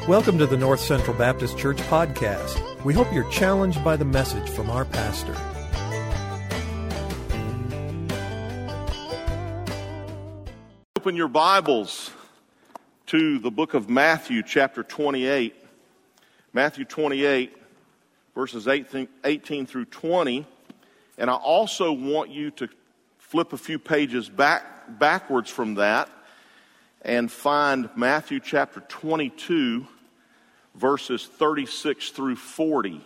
Welcome to the North Central Baptist Church podcast. We hope you're challenged by the message from our pastor. Open your Bibles to the book of Matthew, chapter 28. Matthew 28, verses 18 through 20. And I also want you to flip a few pages backwards from that and find Matthew chapter 22, verses 36 through 40.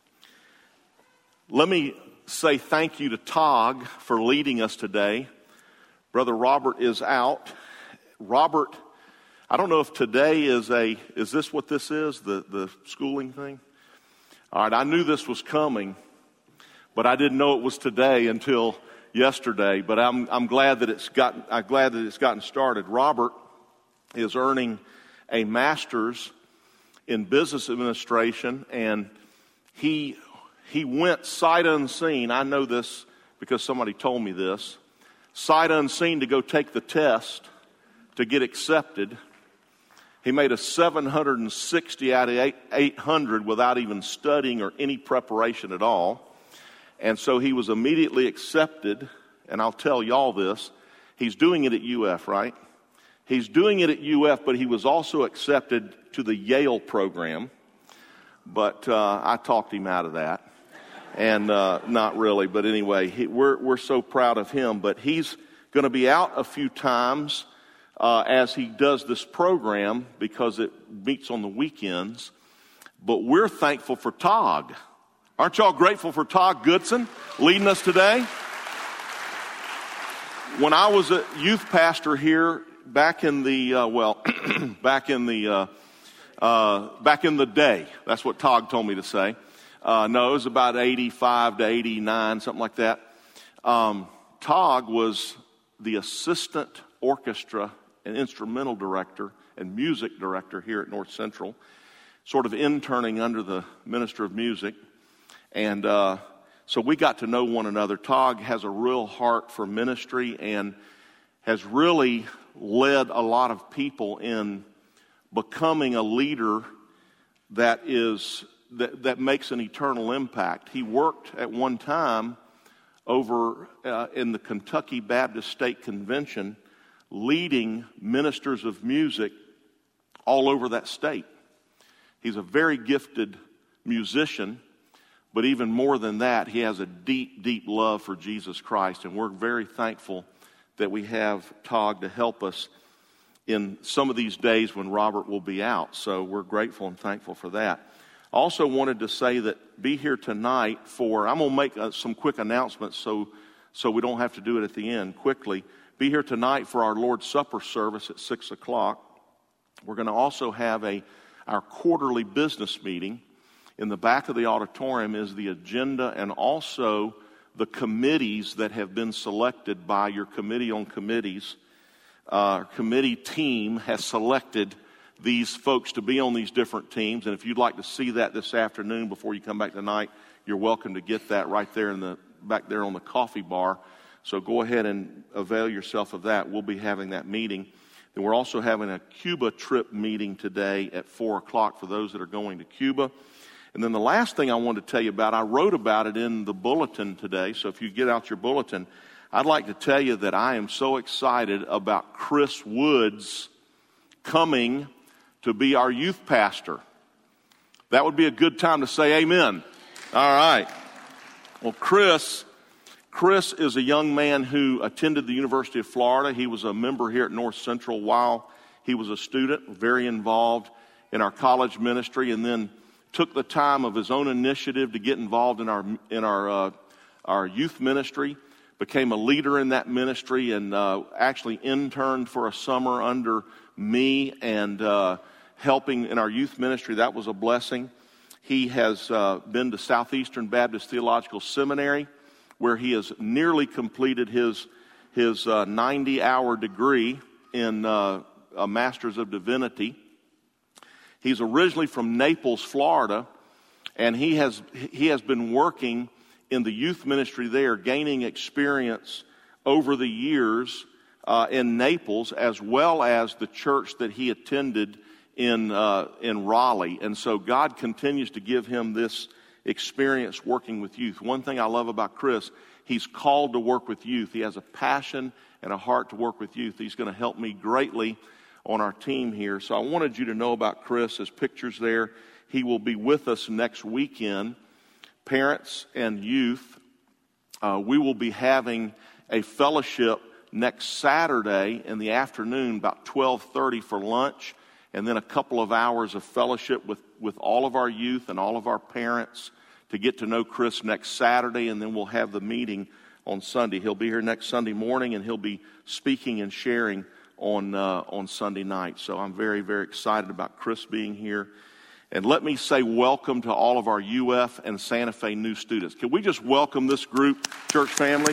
Let me say thank you to Tog for leading us today. Brother Robert is out. Robert, I don't know if today is this what this is, the schooling thing? All right, I knew this was coming, but I didn't know it was today until yesterday. But I'm glad that it's gotten started. Robert is earning a master's in business administration, and he went sight unseen. I know this because somebody told me this. Sight unseen to go take the test to get accepted. He made a 760 out of 800 without even studying or any preparation at all. And so he was immediately accepted, and I'll tell y'all this. He's doing it at UF, right? He's doing it at UF, but he was also accepted to the Yale program. But I talked him out of that. And not really, but anyway, we're so proud of him. But he's going to be out a few times as he does this program because it meets on the weekends. But we're thankful for Tog. Aren't y'all grateful for Tog Goodson leading us today? When I was a youth pastor here back in the back in the day, that's what Tog told me to say. No, it was about 85 to 89, something like that. Tog was the assistant orchestra and instrumental director and music director here at North Central, sort of interning under the minister of music. And so we got to know one another. Tog has a real heart for ministry and has really led a lot of people in becoming a leader that makes an eternal impact. He worked at one time over in the Kentucky Baptist State Convention, leading ministers of music all over that state. He's a very gifted musician, but even more than that, he has a deep, deep love for Jesus Christ, and we're very thankful that we have Tog to help us in some of these days when Robert will be out. So we're grateful and thankful for that. I also wanted to say that be here tonight I'm going to make some quick announcements so we don't have to do it at the end quickly. Be here tonight for our Lord's Supper service at 6 o'clock. We're going to also have our quarterly business meeting. In the back of the auditorium is the agenda and also the committees that have been selected by your committee on committees. Our committee team has selected these folks to be on these different teams. And if you'd like to see that this afternoon before you come back tonight, you're welcome to get that right there back there on the coffee bar. So go ahead and avail yourself of that. We'll be having that meeting. Then we're also having a Cuba trip meeting today at 4 o'clock for those that are going to Cuba. And then the last thing I wanted to tell you about, I wrote about it in the bulletin today. So if you get out your bulletin, I'd like to tell you that I am so excited about Chris Woods coming to be our youth pastor. That would be a good time to say amen. All right. Well, Chris is a young man who attended the University of Florida. He was a member here at North Central while he was a student, very involved in our college ministry, and then took the time of his own initiative to get involved in our youth ministry. Became a leader in that ministry and actually interned for a summer under me and helping in our youth ministry. That was a blessing. He has been to Southeastern Baptist Theological Seminary, where he has nearly completed his 90-hour degree in a Master's of Divinity. He's originally from Naples, Florida, and he has been working in the youth ministry there, gaining experience over the years in Naples, as well as the church that he attended in Raleigh. And so God continues to give him this experience working with youth. One thing I love about Chris, he's called to work with youth. He has a passion and a heart to work with youth. He's going to help me greatly on our team here. So I wanted you to know about Chris. His picture's there. He will be with us next weekend. Parents and youth, we will be having a fellowship next Saturday in the afternoon, about 12:30 for lunch, and then a couple of hours of fellowship with all of our youth and all of our parents to get to know Chris next Saturday, and then we'll have the meeting on Sunday. He'll be here next Sunday morning, and he'll be speaking and sharing on Sunday night. So I'm very, very excited about Chris being here. And let me say welcome to all of our UF and Santa Fe new students. Can we just welcome this group, church family?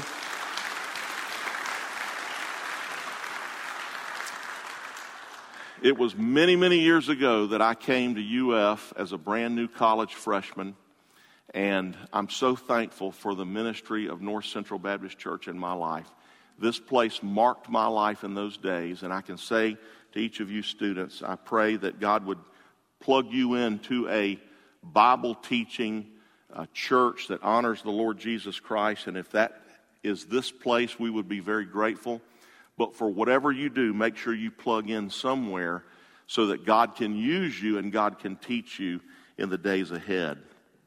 It was many, many years ago that I came to UF as a brand new college freshman, and I'm so thankful for the ministry of North Central Baptist Church in my life. This place marked my life in those days, and I can say to each of you students, I pray that God would plug you into a Bible-teaching church that honors the Lord Jesus Christ, and if that is this place, we would be very grateful. But for whatever you do, make sure you plug in somewhere so that God can use you and God can teach you in the days ahead.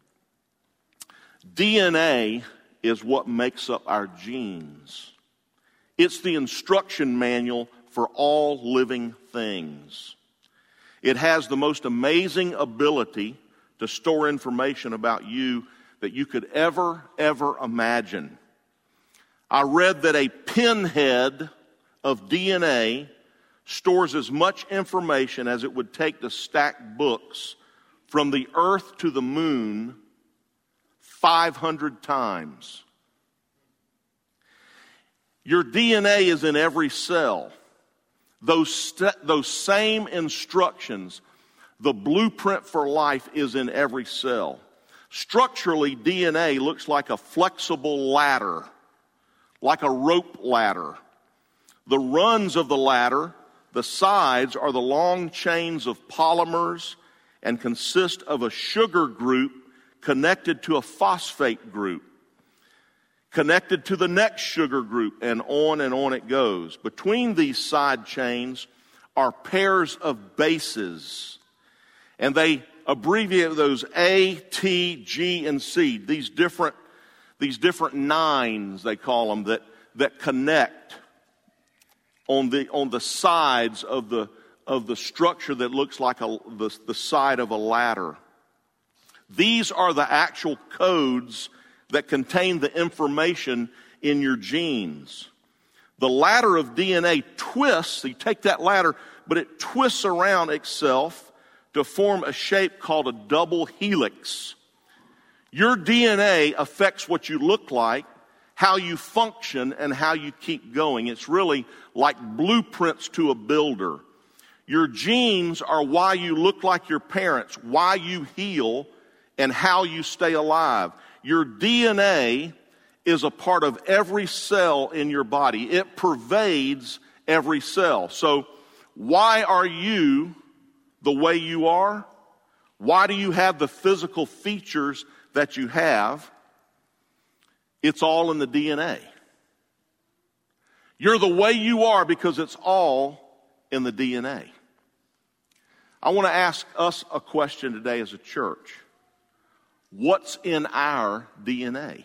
DNA is what makes up our genes. It's the instruction manual for all living things. It has the most amazing ability to store information about you that you could ever imagine. I read that a pinhead of DNA stores as much information as it would take to stack books from the earth to the moon 500 times. Your DNA is in every cell. Those same instructions, the blueprint for life is in every cell. Structurally, DNA looks like a flexible ladder, like a rope ladder. The rungs of the ladder, the sides, are the long chains of polymers and consist of a sugar group connected to a phosphate group, connected to the next sugar group, and on it goes. Between these side chains are pairs of bases, and they abbreviate those A, T, G, and C. These different nines, they call them, that connect on the sides of the structure that looks like the side of a ladder. These are the actual codes that contain the information in your genes. The ladder of DNA twists. You take that ladder, but it twists around itself to form a shape called a double helix. Your DNA affects what you look like, how you function, and how you keep going. It's really like blueprints to a builder. Your genes are why you look like your parents, why you heal, and how you stay alive. Your DNA is a part of every cell in your body. It pervades every cell. So why are you the way you are? Why do you have the physical features that you have? It's all in the DNA. You're the way you are because it's all in the DNA. I want to ask us a question today as a church. What's in our DNA?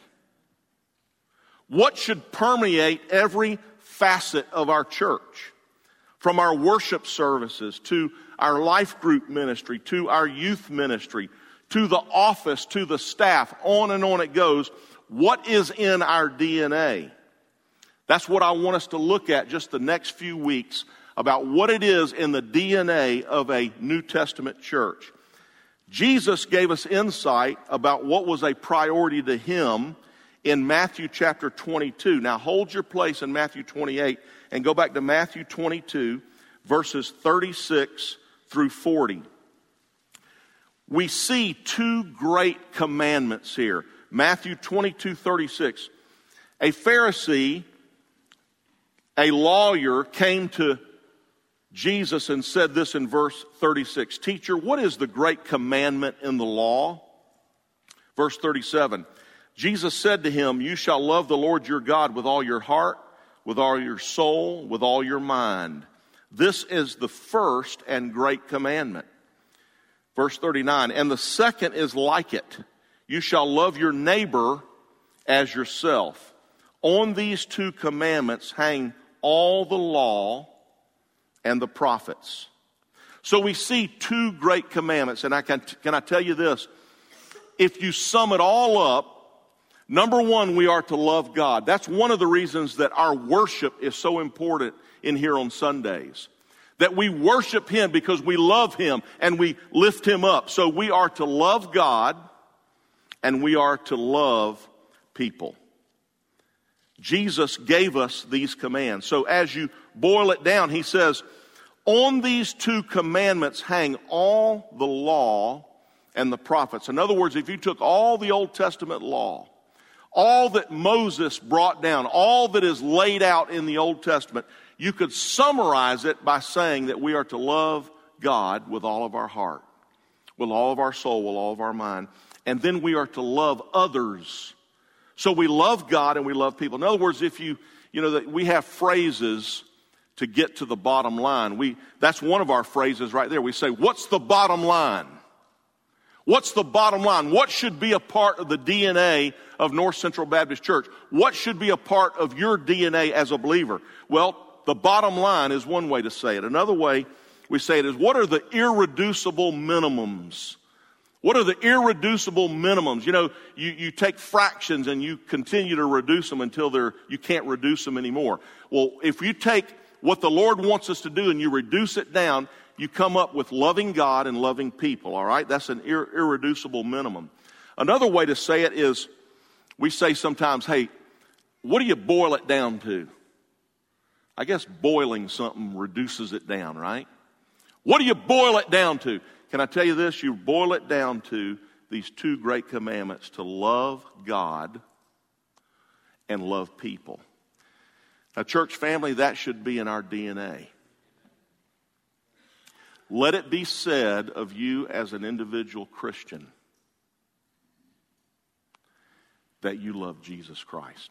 What should permeate every facet of our church? From our worship services to our life group ministry, to our youth ministry, to the office, to the staff, on it goes. What is in our DNA? That's what I want us to look at just the next few weeks, about what it is in the DNA of a New Testament church. Jesus gave us insight about what was a priority to him in Matthew chapter 22. Now hold your place in Matthew 28 and go back to Matthew 22, verses 36 through 40. We see two great commandments here. Matthew 22:36. A Pharisee, a lawyer, came to Jesus and said this in verse 36. Teacher, what is the great commandment in the law? Verse 37. Jesus said to him, you shall love the Lord your God with all your heart, with all your soul, with all your mind. This is the first and great commandment. Verse 39. And the second is like it. You shall love your neighbor as yourself. On these two commandments hang all the law and the prophets. So we see two great commandments. And can I tell you this? If you sum it all up, number one, we are to love God. That's one of the reasons that our worship is so important in here on Sundays. That we worship Him because we love Him and we lift Him up. So we are to love God and we are to love people. Jesus gave us these commands. So as you boil it down, He says, on these two commandments hang all the law and the prophets. In other words, if you took all the Old Testament law, all that Moses brought down, all that is laid out in the Old Testament, you could summarize it by saying that we are to love God with all of our heart, with all of our soul, with all of our mind, and then we are to love others. So we love God and we love people. In other words, if we have phrases to get to the bottom line. That's one of our phrases right there. We say, what's the bottom line? What's the bottom line? What should be a part of the DNA of North Central Baptist Church? What should be a part of your DNA as a believer? Well, the bottom line is one way to say it. Another way we say it is, what are the irreducible minimums? What are the irreducible minimums? You take fractions and you continue to reduce them until you can't reduce them anymore. Well, if you take what the Lord wants us to do and you reduce it down, you come up with loving God and loving people, all right? That's an irreducible minimum. Another way to say it is, we say sometimes, hey, what do you boil it down to? I guess boiling something reduces it down, right? What do you boil it down to? Can I tell you this? You boil it down to these two great commandments, to love God and love people. Now, church family, that should be in our DNA. Let it be said of you as an individual Christian that you love Jesus Christ.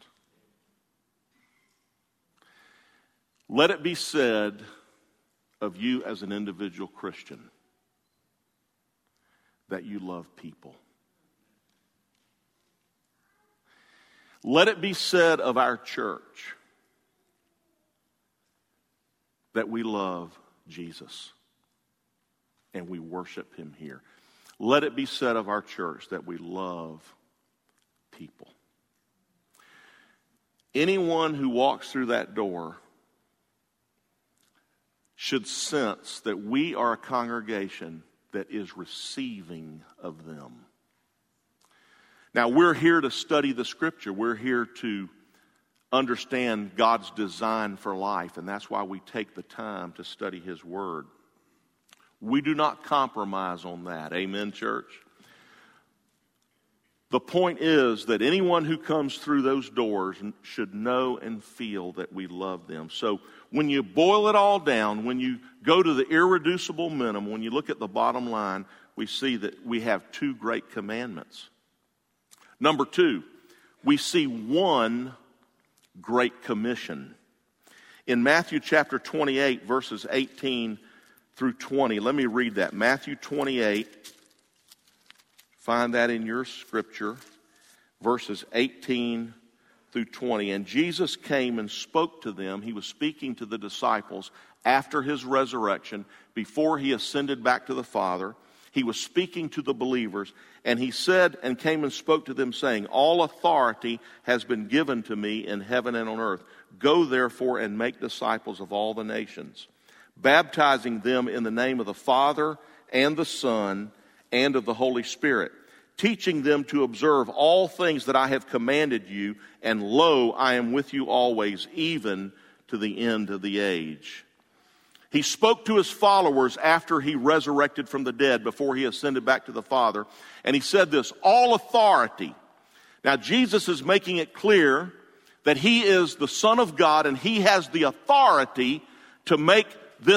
Let it be said of you as an individual Christian that you love people. Let it be said of our church that we love Jesus and we worship Him here. Let it be said of our church that we love people. Anyone who walks through that door should sense that we are a congregation that is receiving of them. Now, we're here to study the Scripture. We're here to understand God's design for life, and that's why we take the time to study His Word. We do not compromise on that. Amen, church? The point is that anyone who comes through those doors should know and feel that we love them. So when you boil it all down, when you go to the irreducible minimum, when you look at the bottom line, we see that we have two great commandments. Number two, we see one Great Commission. In Matthew chapter 28, verses 18 through 20, let me read that. Matthew 28, find that in your scripture, verses 18 through 20. And Jesus came and spoke to them. He was speaking to the disciples after His resurrection, before He ascended back to the Father. He was speaking to the believers, and He said and came and spoke to them, saying, all authority has been given to me in heaven and on earth. Go therefore and make disciples of all the nations, baptizing them in the name of the Father and the Son and of the Holy Spirit, teaching them to observe all things that I have commanded you, and lo, I am with you always, even to the end of the age. He spoke to His followers after He resurrected from the dead, before He ascended back to the Father. And He said this, all authority. Now Jesus is making it clear that He is the Son of God and He has the authority to make this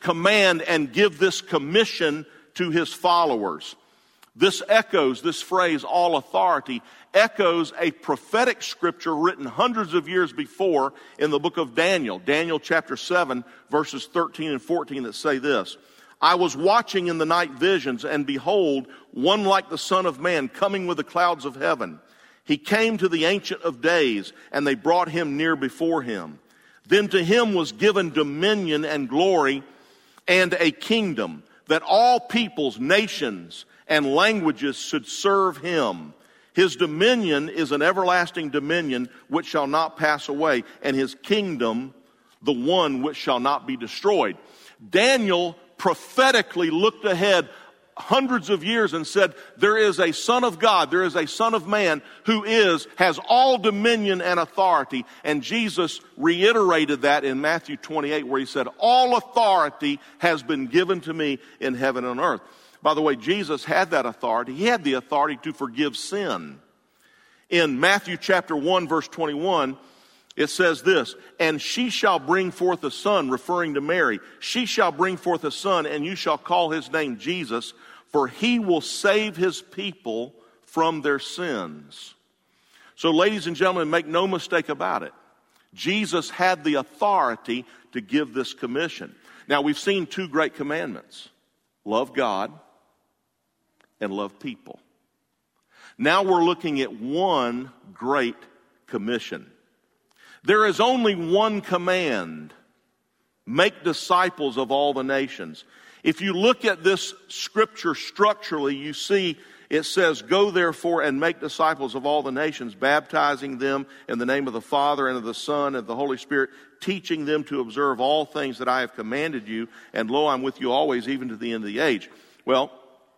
command and give this commission to his followers. This phrase, all authority, echoes a prophetic scripture written hundreds of years before in the book of Daniel. Daniel chapter 7, verses 13 and 14 that say this: I was watching in the night visions, and behold, one like the Son of Man coming with the clouds of heaven. He came to the Ancient of Days, and they brought him near before him. Then to him was given dominion and glory and a kingdom, that all peoples, nations, and languages should serve him. His dominion is an everlasting dominion which shall not pass away, and his kingdom the one which shall not be destroyed. Daniel prophetically looked ahead hundreds of years and said, there is a Son of God, there is a Son of Man who has all dominion and authority. And Jesus reiterated that in Matthew 28, where he said, all authority has been given to me in heaven and earth. By the way, Jesus had that authority. He had the authority to forgive sin. In Matthew chapter 1, verse 21, it says this: and she shall bring forth a son, referring to Mary. She shall bring forth a son, and you shall call his name Jesus, for he will save his people from their sins. So, ladies and gentlemen, make no mistake about it. Jesus had the authority to give this commission. Now, we've seen two great commandments: love God and love people. Now we're looking at one great commission. There is only one command: make disciples of all the nations. If you look at this scripture structurally, you see it says, go therefore and make disciples of all the nations, baptizing them in the name of the Father and of the Son and of the Holy Spirit, teaching them to observe all things that I have commanded you, and lo, I'm with you always, even to the end of the age. Well,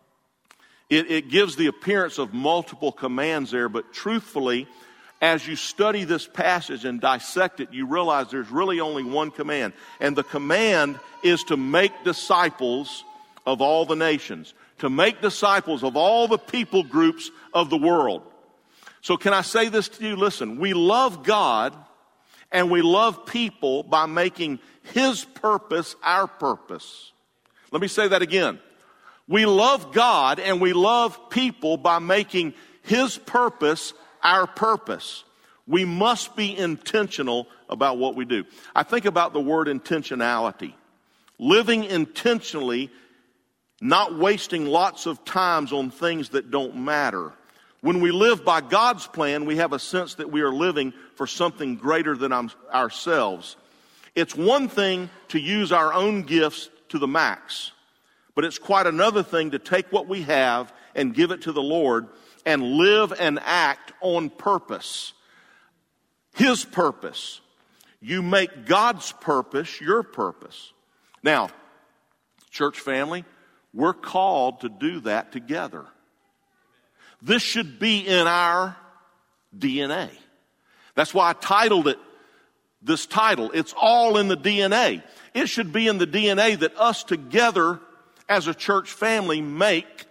it gives the appearance of multiple commands there, but truthfully, as you study this passage and dissect it, you realize there's really only one command. And the command is to make disciples of all the nations, to make disciples of all the people groups of the world. So can I say this to you? Listen, we love God and we love people by making his purpose our purpose. Let me say that again. We love God and we love people by making his purpose our purpose. We must be intentional about what we do. I think about the word intentionality. Living intentionally, not wasting lots of times on things that don't matter. When we live by God's plan, we have a sense that we are living for something greater than ourselves. It's one thing to use our own gifts to the max, but it's quite another thing to take what we have and give it to the Lord and live and act on purpose. His purpose. You make God's purpose your purpose. Now, church family, we're called to do that together. This should be in our DNA. That's why I titled it this title. It's all in the DNA. It should be in the DNA that us together as a church family make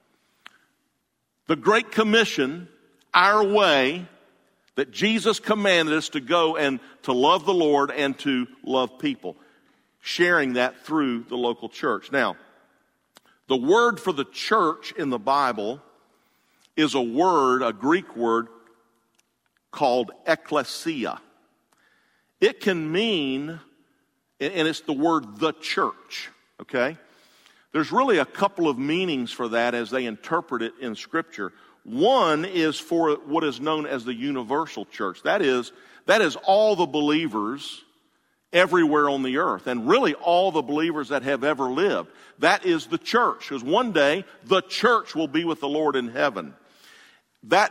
the Great Commission our way, that Jesus commanded us to go and to love the Lord and to love people, sharing that through the local church. Now, the word for the church in the Bible is a Greek word called ekklesia. It can mean, and it's the word the church, okay? There's really a couple of meanings for that as they interpret it in Scripture. One is for what is known as the universal church. That is all the believers everywhere on the earth, and really all the believers that have ever lived. That is the church, because one day the church will be with the Lord in heaven. That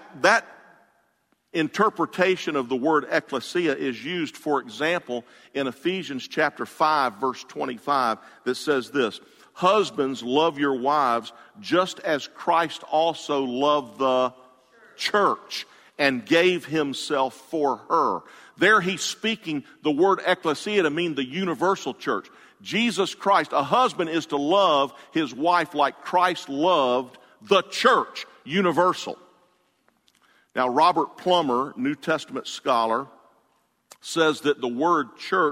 interpretation of the word ekklesia is used, for example, in Ephesians chapter 5, verse 25, that says this: husbands, love your wives just as Christ also loved the church and gave himself for her. There he's speaking the word ekklesia to mean the universal church. Jesus Christ, a husband is to love his wife like Christ loved the church, universal. Now, Robert Plummer, New Testament scholar, says that the word church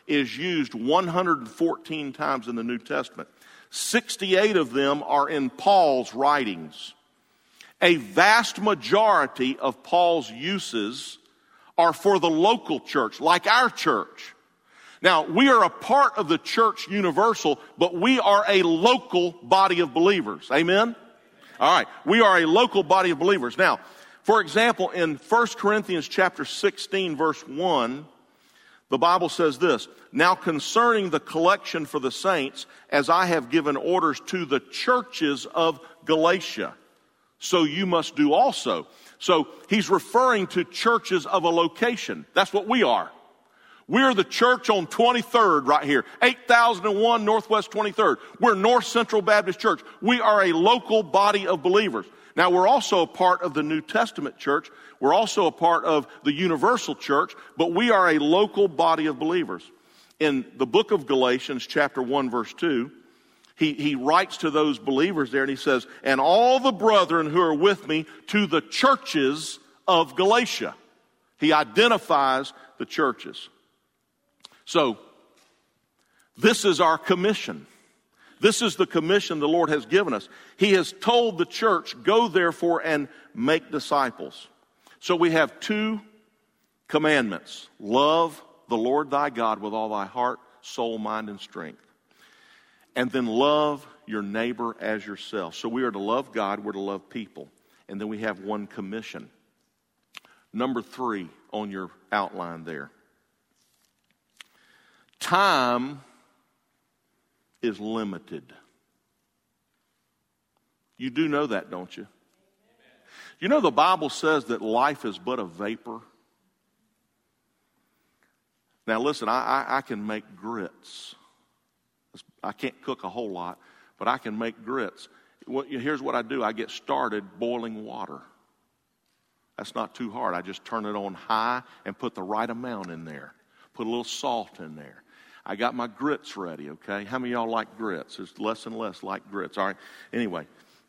is used 114 times in the New Testament. 68 of them are in Paul's writings. A vast majority of Paul's uses are for the local church, like our church. Now, we are a part of the church universal, but we are a local body of believers. Amen? All right, we are a local body of believers. Now, for example, in 1 Corinthians chapter 16, verse 1, the Bible says this, "Now concerning the collection for the saints, as I have given orders to the churches of Galatia, so you must do also." So he's referring to churches of a location. That's what we are. We're the church on 23rd right here, 8001 Northwest 23rd. We're North Central Baptist Church. We are a local body of believers. Now, we're also a part of the New Testament church. We're also a part of the universal church, but we are a local body of believers. In the book of Galatians, chapter 1, verse 2, he writes to those believers there, and he says, "And all the brethren who are with me to the churches of Galatia." He identifies the churches. So, this is our commission. This is the commission the Lord has given us. He has told the church, "Go therefore and make disciples." So we have two commandments. Love the Lord thy God with all thy heart, soul, mind, and strength. And then love your neighbor as yourself. So we are to love God, we're to love people. And then we have one commission. Number 3 on your outline there. Time is limited. You do know that, don't you? You know the Bible says that life is but a vapor. Now listen, I can make grits. I can't cook a whole lot, but I can make grits. Here's what I do. I get started boiling water. That's not too hard. I just turn it on high and put the right amount in there. Put a little salt in there. I got my grits ready, okay? How many of y'all like grits? There's less and less like grits, all right? Anyway,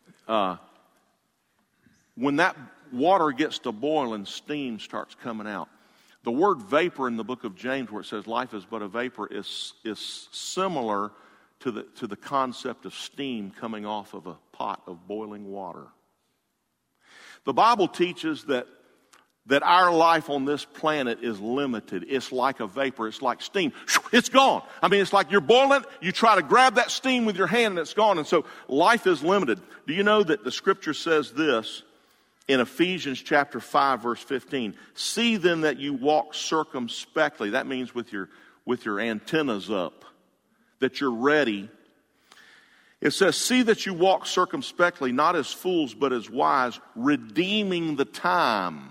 when that water gets to boiling, steam starts coming out. The word vapor in the book of James, where it says life is but a vapor, is similar to the concept of steam coming off of a pot of boiling water. The Bible teaches that our life on this planet is limited. It's like a vapor. It's like steam. It's gone. I mean, it's like you're boiling. You try to grab that steam with your hand and it's gone. And so life is limited. Do you know that the scripture says this in Ephesians chapter 5, verse 15? "See then that you walk circumspectly." That means with your antennas up, that you're ready. It says, "See that you walk circumspectly, not as fools, but as wise, redeeming the time."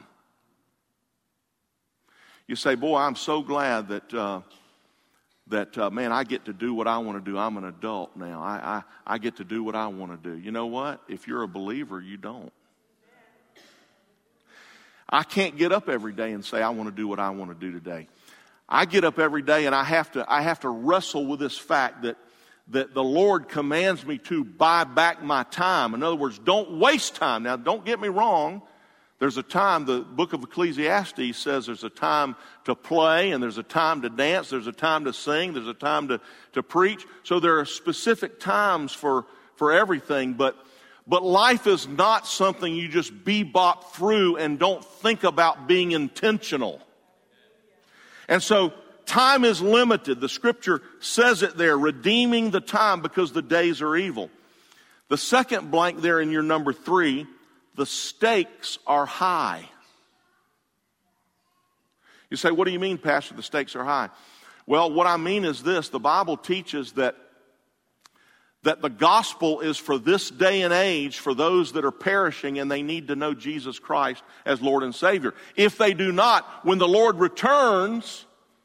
You say, "Boy, I'm so glad that man, I get to do what I want to do. I'm an adult now. I get to do what I want to do." You know what? If you're a believer, you don't. I can't get up every day and say, "I want to do what I want to do today." I get up every day and I have to wrestle with this fact that the Lord commands me to buy back my time. In other words, don't waste time. Now, don't get me wrong. There's a time, the book of Ecclesiastes says there's a time to play and there's a time to dance, there's a time to sing, there's a time to preach. So there are specific times for everything, but life is not something you just bebop through and don't think about being intentional. And so time is limited. The scripture says it there, redeeming the time because the days are evil. The second blank there in your number 3, the stakes are high. You say, "What do you mean, Pastor, the stakes are high?" Well, what I mean is this. The Bible teaches that the gospel is for this day and age for those that are perishing and they need to know Jesus Christ as Lord and Savior. If they do not, when the Lord returns,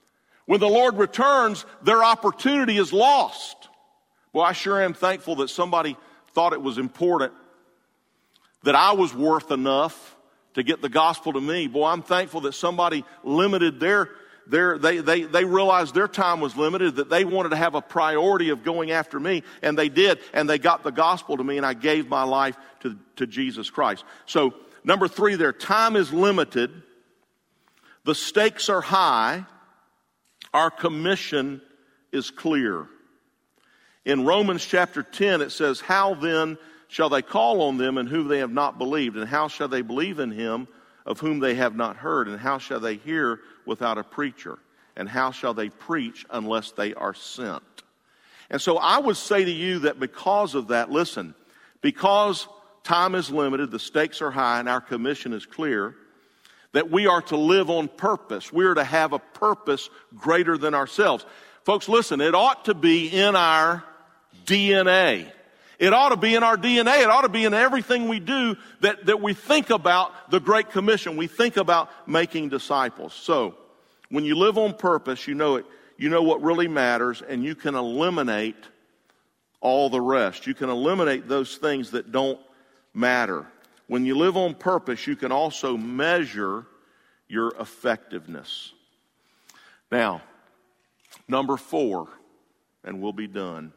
their opportunity is lost. Well, I sure am thankful that somebody thought it was important that I was worth enough to get the gospel to me. Boy, I'm thankful that somebody limited they realized their time was limited, that they wanted to have a priority of going after me, and they did, and they got the gospel to me, and I gave my life to Jesus Christ. So, number 3 there, time is limited, the stakes are high. Our commission is clear. In Romans chapter 10, it says, how then shall they call on them in whom they have not believed? And how shall they believe in him of whom they have not heard? And how shall they hear without a preacher? And how shall they preach unless they are sent? And so I would say to you that because of that, listen, because time is limited, the stakes are high, and our commission is clear, that we are to live on purpose. We are to have a purpose greater than ourselves. Folks, listen, it ought to be in our DNA. It ought to be in our DNA. It ought to be in everything we do that we think about the Great Commission. We think about making disciples. So, when you live on purpose, you know it. You know what really matters, and you can eliminate all the rest. You can eliminate those things that don't matter. When you live on purpose, you can also measure your effectiveness. Now, number 4, and we'll be done.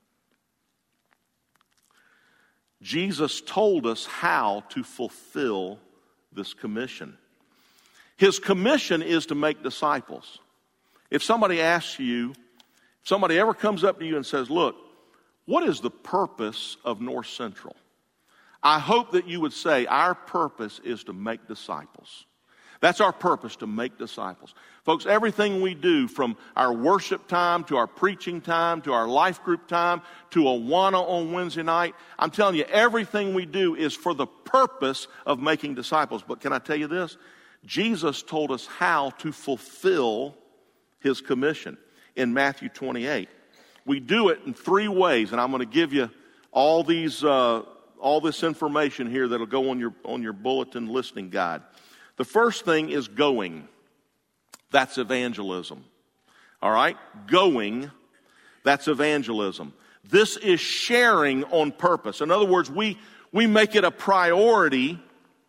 Jesus told us how to fulfill this commission. His commission is to make disciples. If somebody asks you, if somebody ever comes up to you and says, look, what is the purpose of North Central? I hope that you would say, our purpose is to make disciples. That's our purpose, to make disciples. Folks, everything we do, from our worship time to our preaching time to our life group time to Awana on Wednesday night, I'm telling you, everything we do is for the purpose of making disciples. But can I tell you this? Jesus told us how to fulfill his commission in Matthew 28. We do it in 3 ways, and I'm going to give you all this information here that'll go on your bulletin listening guide. The first thing is going. That's evangelism. All right? Going, that's evangelism. This is sharing on purpose. In other words, we make it a priority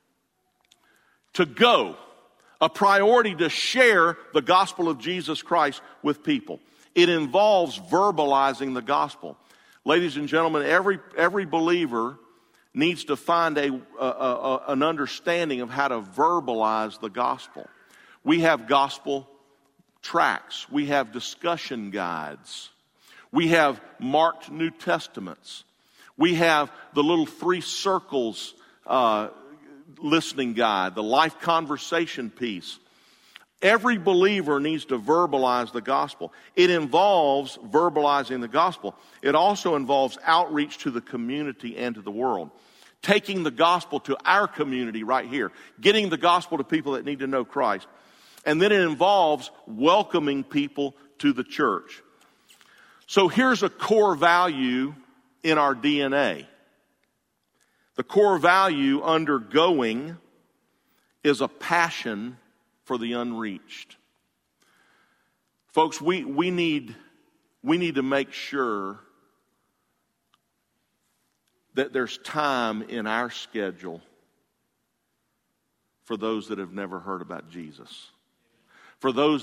to go, a priority to share the gospel of Jesus Christ with people. It involves verbalizing the gospel. Ladies and gentlemen, every believer needs to find an understanding of how to verbalize the gospel. We have gospel tracts. We have discussion guides. We have marked New Testaments. We have the little 3 circles listening guide, the life conversation piece. Every believer needs to verbalize the gospel. It involves verbalizing the gospel. It also involves outreach to the community and to the world. Taking the gospel to our community right here. Getting the gospel to people that need to know Christ. And then it involves welcoming people to the church. So here's a core value in our DNA. The core value under going is a passion for the unreached. Folks, we need to make sure that there's time in our schedule for those that have never heard about Jesus. For those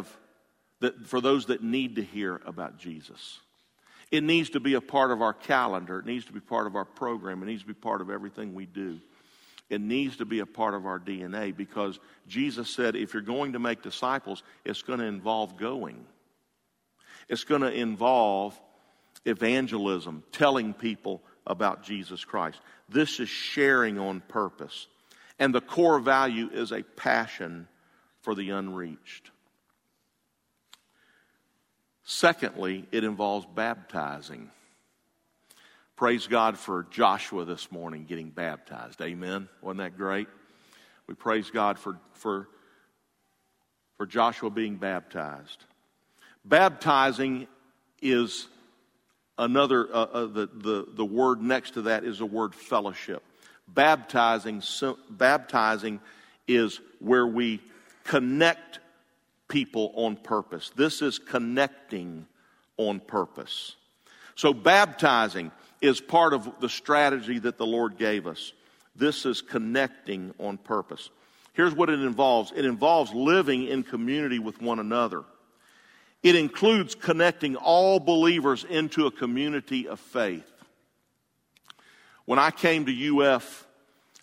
that need to hear about Jesus. It needs to be a part of our calendar. It needs to be part of our program. It needs to be part of everything we do. It needs to be a part of our DNA, because Jesus said if you're going to make disciples, it's going to involve going. It's going to involve evangelism, telling people about Jesus Christ. This is sharing on purpose. And the core value is a passion for the unreached. Secondly, it involves baptizing. Praise God for Joshua this morning getting baptized. Amen. Wasn't that great? We praise God for Joshua being baptized. Baptizing is another, the word next to that is the word fellowship. Baptizing is where we connect people on purpose. This is connecting on purpose. So baptizing is part of the strategy that the Lord gave us. This is connecting on purpose. Here's what it involves. It involves living in community with one another. It includes connecting all believers into a community of faith. When I came to UF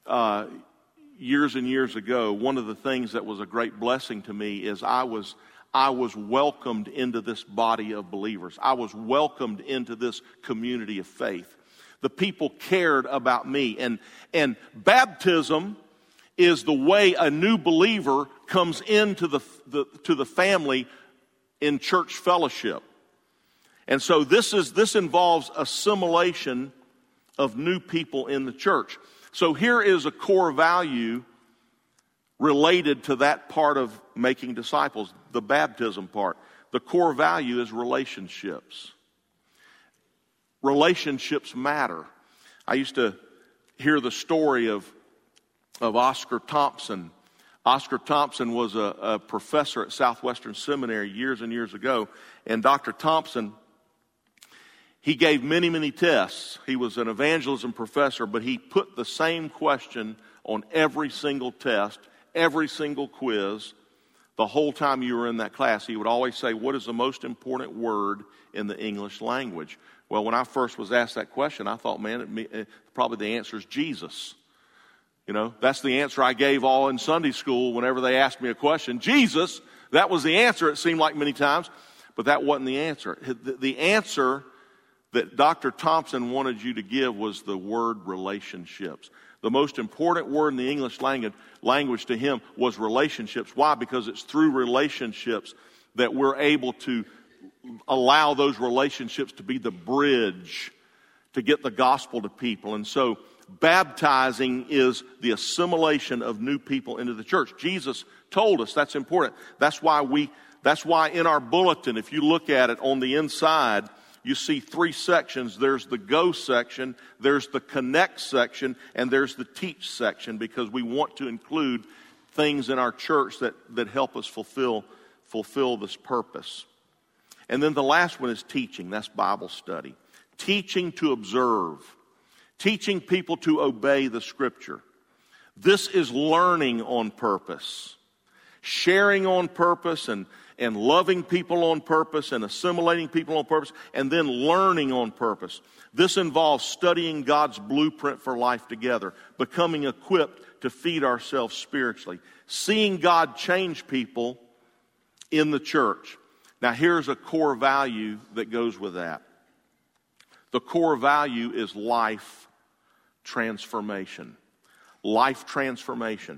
years and years ago, one of the things that was a great blessing to me is I was I was welcomed into this body of believers. I was welcomed into this community of faith. The people cared about me. And baptism is the way a new believer comes into the family in church fellowship. And so this involves assimilation of new people in the church. So here is a core value related to that part of making disciples, the baptism part. The core value is relationships. Relationships matter. I used to hear the story of Oscar Thompson. Oscar Thompson was a professor at Southwestern Seminary years and years ago. And Dr. Thompson, he gave many, many tests. He was an evangelism professor, but he put the same question on every single test, every single quiz, the whole time you were in that class. He would always say, what is the most important word in the English language? Well, when I first was asked that question, I thought, man, probably the answer is Jesus. You know, that's the answer I gave all in Sunday school whenever they asked me a question. Jesus, that was the answer, it seemed like many times, but that wasn't the answer. The answer that Dr. Thompson wanted you to give was the word relationships. The most important word in the English language to him was relationships. Why? Because it's through relationships that we're able to allow those relationships to be the bridge to get the gospel to people. And so baptizing is the assimilation of new people into the church. Jesus told us that's important. That's why in our bulletin, if you look at it on the inside, you see 3 sections. There's the go section, there's the connect section, and there's the teach section, because we want to include things in our church that help us fulfill this purpose. And then the last one is teaching. That's Bible study. Teaching to observe. Teaching people to obey the Scripture. This is learning on purpose. Sharing on purpose and loving people on purpose and assimilating people on purpose, and then learning on purpose. This involves studying God's blueprint for life together, becoming equipped to feed ourselves spiritually, seeing God change people in the church. Now here's a core value that goes with that. The core value is life transformation. Life transformation.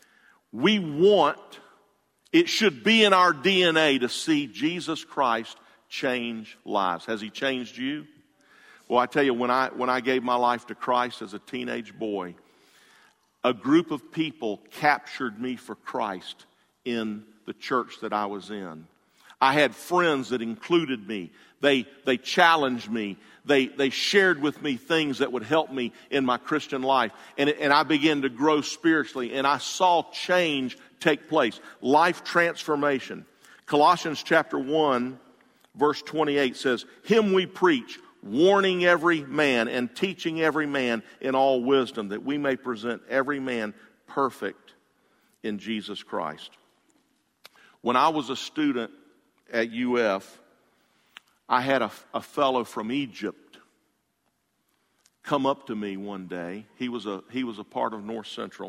It should be in our DNA to see Jesus Christ change lives. Has He changed you? Well, I tell you, when I gave my life to Christ as a teenage boy, a group of people captured me for Christ in the church that I was in. I had friends that included me. They challenged me. They shared with me things that would help me in my Christian life. And I began to grow spiritually, and I saw change take place. Life transformation. Colossians chapter 1, verse 28 says, "Him we preach, warning every man and teaching every man in all wisdom, that we may present every man perfect in Jesus Christ." When I was a student at UF, I had a fellow from Egypt come up to me one day. He was a part of North Central.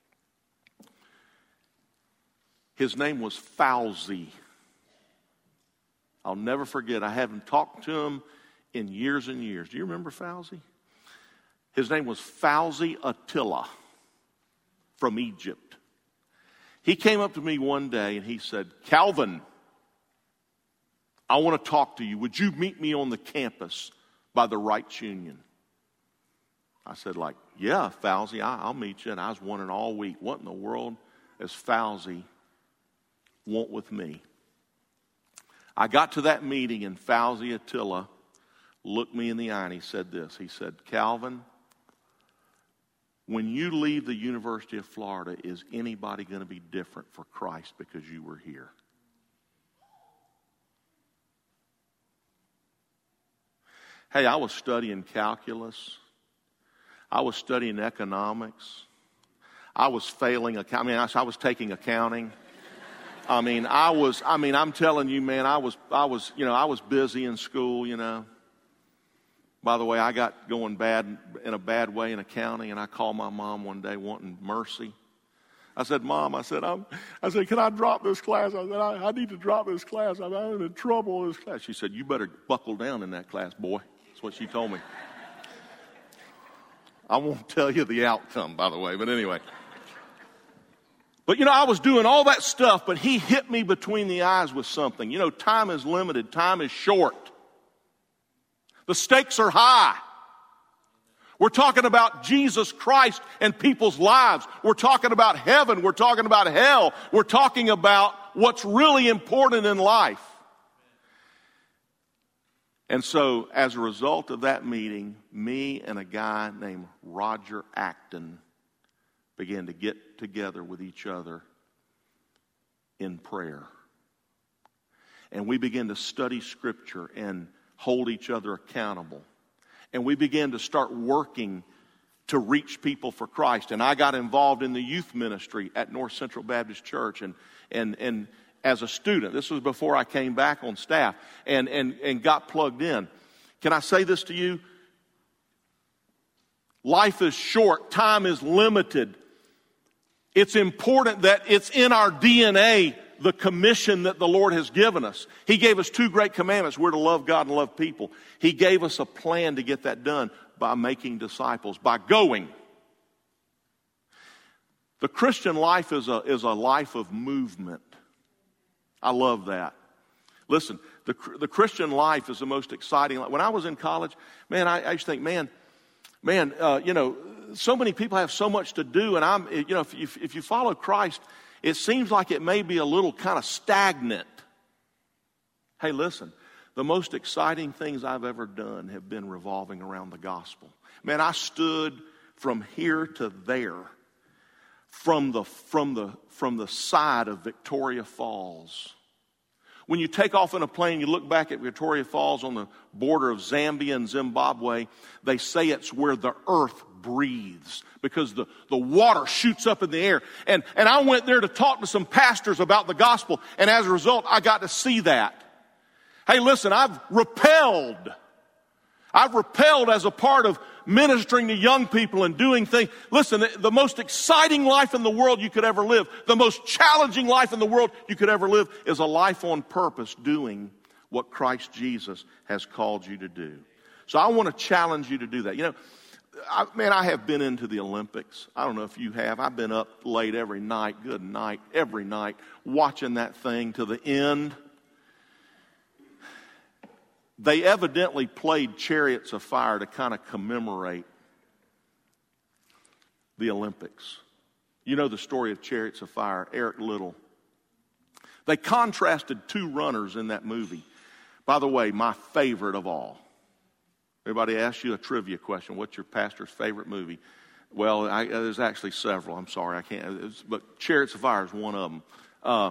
His name was Fauzi. I'll never forget. I haven't talked to him in years and years. Do you remember Fauzi? His name was Fauzi Attila from Egypt. He came up to me one day and he said, "Calvin, I want to talk to you. Would you meet me on the campus by the Wrights Union?" I said, "Yeah, Fauzi, I'll meet you." And I was wondering all week, what in the world does Fauzi want with me? I got to that meeting, and Fauzi Attila looked me in the eye and he said this. He said, "Calvin, when you leave the University of Florida, is anybody going to be different for Christ because you were here?" Hey, I was studying calculus. I was studying economics. I was failing. I was taking accounting. I'm telling you, man, I was busy in school, By the way, I got going in a bad way in accounting, and I called my mom one day wanting mercy. I said, Mom, I said, can I drop this class? I said, I need to drop this class. I'm in trouble in this class. She said, you better buckle down in that class, boy. That's what she told me. I won't tell you the outcome, by the way, but anyway. But, I was doing all that stuff, but he hit me between the eyes with something. Time is limited. Time is short. The stakes are high. We're talking about Jesus Christ and people's lives. We're talking about heaven. We're talking about hell. We're talking about what's really important in life. And so, as a result of that meeting, me and a guy named Roger Acton began to get together with each other in prayer. And we began to study Scripture and hold each other accountable. And we began to start working to reach people for Christ. And I got involved in the youth ministry at North Central Baptist Church. And as a student, this was before I came back on staff, and got plugged in. Can I say this to you? Life is short. Time is limited. It's important that it's in our DNA, the commission that the Lord has given us. He gave us 2 great commandments. We're to love God and love people. He gave us a plan to get that done by making disciples, by going. The Christian life is a life of movement. I love that. Listen, the Christian life is the most exciting. When I was in college, man, I used to think, man, so many people have so much to do, and if you follow Christ, it seems like it may be a little kind of stagnant. Hey, listen, the most exciting things I've ever done have been revolving around the gospel. Man, I stood from here to there, from the side of Victoria Falls. When you take off in a plane, you look back at Victoria Falls on the border of Zambia and Zimbabwe, they say it's where the earth breathes because the water shoots up in the air. And I went there to talk to some pastors about the gospel, and as a result, I got to see that. Hey, listen, I've repelled as a part of ministering to young people and doing things. Listen, the most exciting life in the world you could ever live, the most challenging life in the world you could ever live is a life on purpose doing what Christ Jesus has called you to do. So I want to challenge you to do that. I have been into the Olympics. I don't know if you have. I've been up late every night, every night, watching that thing to the end. They evidently played Chariots of Fire to kind of commemorate the Olympics. You know the story of Chariots of Fire, Eric Liddell. They contrasted 2 runners in that movie. By the way, my favorite of all. Everybody asks you a trivia question. What's your pastor's favorite movie? Well, there's actually several. I'm sorry, I can't. But Chariots of Fire is one of them.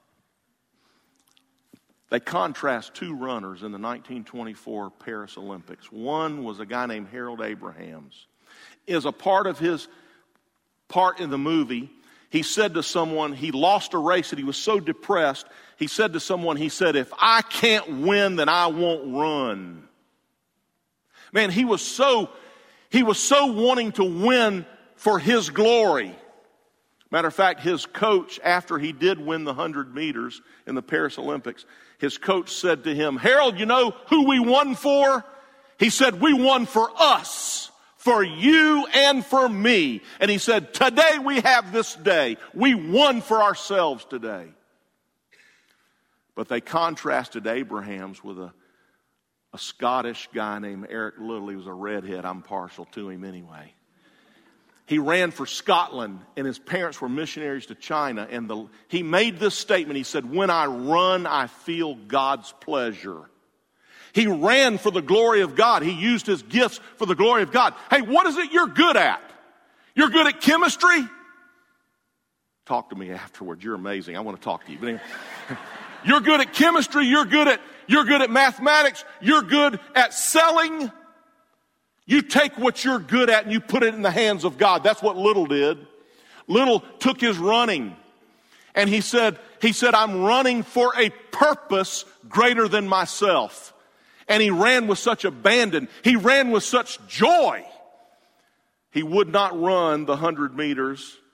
They contrast 2 runners in the 1924 Paris Olympics. One was a guy named Harold Abrahams. As a part of his part in the movie, he said to someone, he lost a race and he was so depressed, he said to someone, if I can't win, then I won't run. Man, he was so wanting to win for his glory. Matter of fact, his coach, after he did win the 100 meters in the Paris Olympics, his coach said to him, Harold, you know who we won for? He said, we won for us, for you and for me. And he said, today we have this day. We won for ourselves today. But they contrasted Abrahams with a Scottish guy named Eric Liddell. He was a redhead. I'm partial to him anyway. He ran for Scotland, and his parents were missionaries to China. And he made this statement. He said, when I run, I feel God's pleasure. He ran for the glory of God. He used his gifts for the glory of God. Hey, what is it you're good at? You're good at chemistry? Talk to me afterwards. You're amazing. I want to talk to you. But anyway, you're good at chemistry. You're good at mathematics. You're good at selling. You take what you're good at and you put it in the hands of God. That's what Liddell did. Liddell took his running and he said, I'm running for a purpose greater than myself. And he ran with such abandon. He ran with such joy. He would not run the 100 meters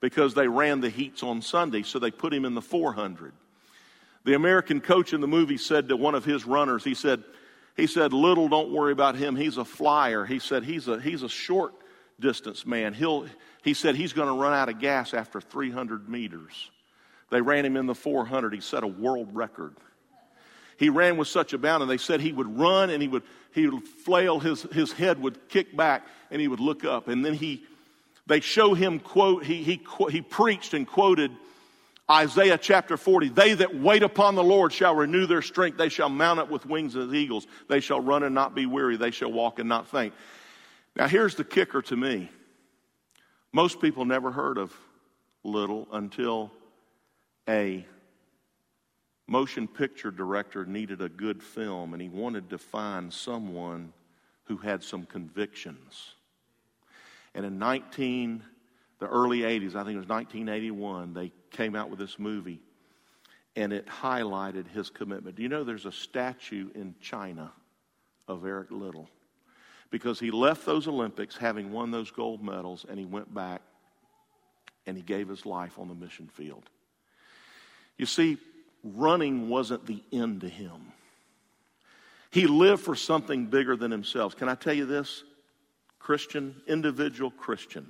because they ran the heats on Sunday, so they put him in the 400. The American coach in the movie said to one of his runners, he said, "Little, don't worry about him. He's a flyer." He said, he's a short distance man. He said he's going to run out of gas after 300 meters. They ran him in the 400. He set a world record. He ran with such a bound, and they said he would run and he would flail, his head would kick back, and he would look up. And then they show him quote, he preached and quoted Isaiah chapter 40. "They that wait upon the Lord shall renew their strength. They shall mount up with wings as eagles. They shall run and not be weary. They shall walk and not faint." Now here's the kicker to me. Most people never heard of Little until a motion picture director needed a good film, and he wanted to find someone who had some convictions. And in the early 80s, I think it was 1981, they came out with this movie, and it highlighted his commitment. Do you know there's a statue in China of Eric Little? Because he left those Olympics having won those gold medals, and he went back and he gave his life on the mission field. You see, running wasn't the end to him. He lived for something bigger than himself. Can I tell you this, Christian, individual Christian?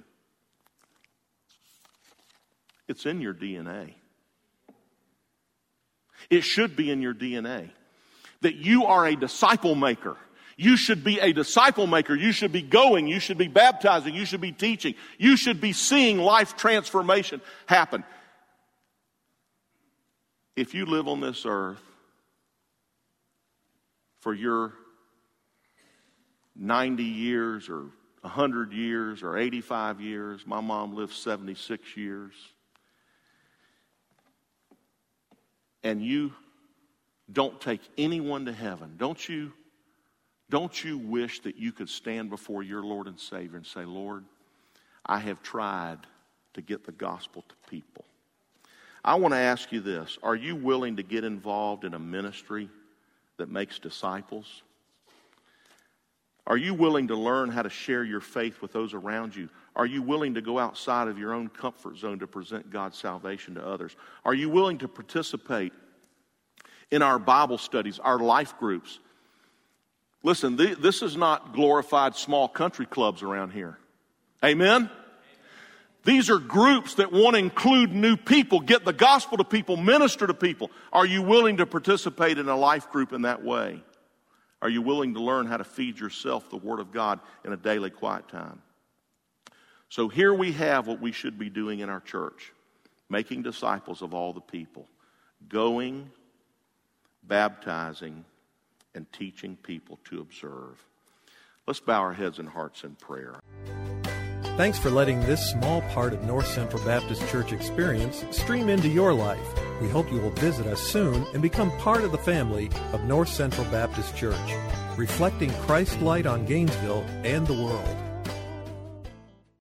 It's in your DNA. It should be in your DNA that you are a disciple maker. You should be a disciple maker. You should be going. You should be baptizing. You should be teaching. You should be seeing life transformation happen. If you live on this earth for your 90 years or 100 years or 85 years, my mom lived 76 years, and you don't take anyone to heaven, don't you wish that you could stand before your Lord and Savior and say, "Lord, I have tried to get the gospel to people"? I want to ask you this. Are you willing to get involved in a ministry that makes disciples? Are you willing to learn how to share your faith with those around you? Are you willing to go outside of your own comfort zone to present God's salvation to others? Are you willing to participate in our Bible studies, our life groups? Listen, this is not glorified small country clubs around here. Amen? These are groups that want to include new people, get the gospel to people, minister to people. Are you willing to participate in a life group in that way? Are you willing to learn how to feed yourself the Word of God in a daily quiet time? So here we have what we should be doing in our church, making disciples of all the people, going, baptizing, and teaching people to observe. Let's bow our heads and hearts in prayer. Thanks for letting this small part of North Central Baptist Church experience stream into your life. We hope you will visit us soon and become part of the family of North Central Baptist Church, reflecting Christ's light on Gainesville and the world.